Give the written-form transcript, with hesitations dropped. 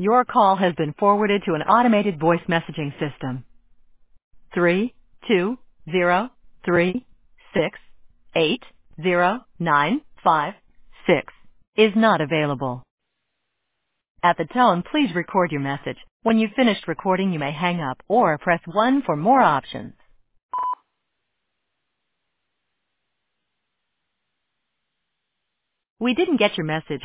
Your call has been forwarded to an automated voice messaging system. 32036809556 is not available. At the tone, please record your message. When you've finished recording, you may hang up or press 1 for more options. We didn't get your message.